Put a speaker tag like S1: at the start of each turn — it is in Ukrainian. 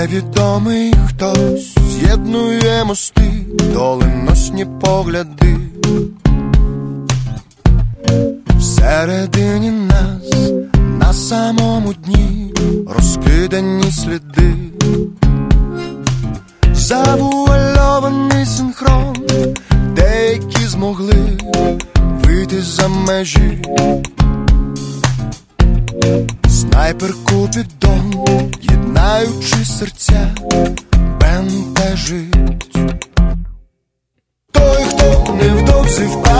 S1: Невідомий хтось з'єднує мости, доленосні погляди. Всередині нас, на самому дні, розкидані сліди. Завуальований синхрон, деякі змогли вийти за межі. Снайпер Купідон, єднаючи серця, бентежить. Той, хто невдовзі впав